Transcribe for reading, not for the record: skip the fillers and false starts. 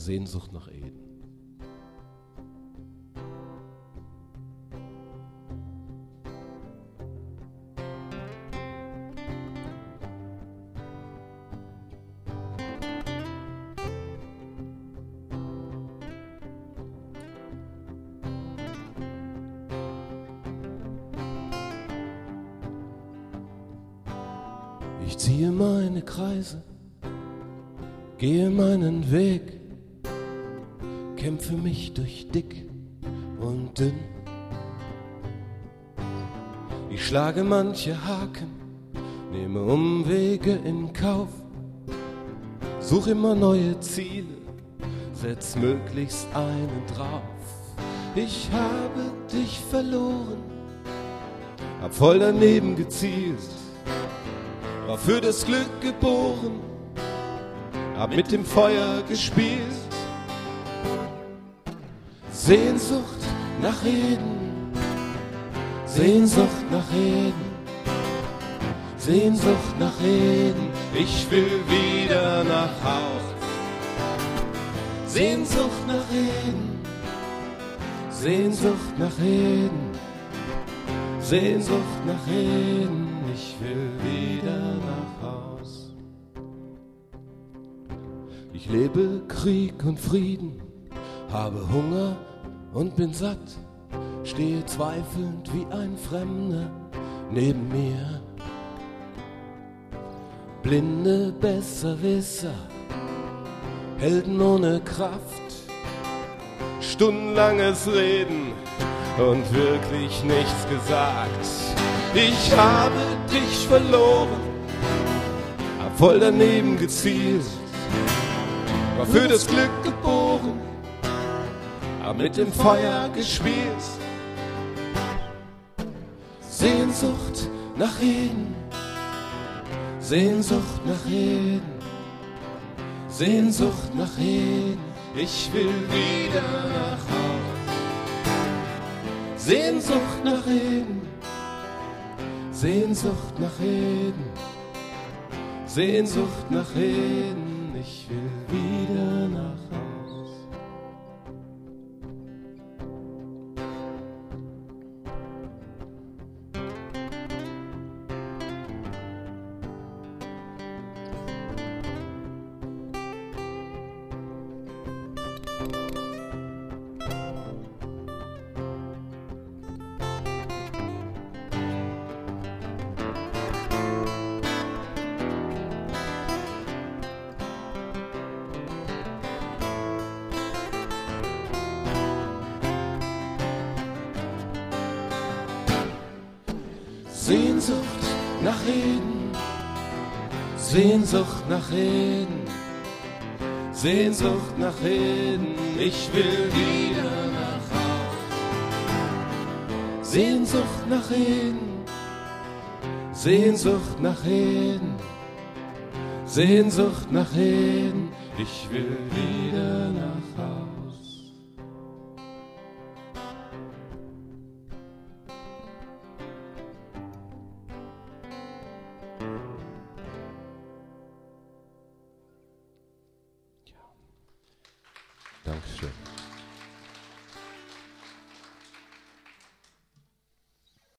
Sehnsucht nach Eden. Ich ziehe meine Kreise, gehe meinen Weg, kämpfe mich durch dick und dünn. Ich schlage manche Haken, nehme Umwege in Kauf, suche immer neue Ziele, setz möglichst einen drauf. Ich habe dich verloren, hab voll daneben gezielt, war für das Glück geboren, hab mit dem Feuer gespielt. Sehnsucht nach Eden, Sehnsucht nach Eden, Sehnsucht nach Eden, ich will wieder nach Haus. Sehnsucht nach Eden, Sehnsucht nach Eden, Sehnsucht nach Eden, ich will wieder nach Haus. Ich lebe Krieg und Frieden, habe Hunger und bin satt, stehe zweifelnd wie ein Fremder neben mir. Blinde Besserwisser, Helden ohne Kraft, stundenlanges Reden und wirklich nichts gesagt. Ich habe dich verloren, hab voll daneben gezielt, war für das Glück geboren, hab mit dem Feuer gespielt. Sehnsucht nach Eden, Sehnsucht nach Eden, Sehnsucht nach Eden, ich will wieder nach Haus. Sehnsucht nach Eden, Sehnsucht nach Eden, Sehnsucht nach Eden, ich will wieder nach Haus. Sehnsucht nach Eden, Sehnsucht nach Eden, Sehnsucht nach Eden, ich will wieder nach Haus. Sehnsucht nach Eden, Sehnsucht nach Eden, Sehnsucht nach Eden, ich will wieder nach Haus. Dankeschön.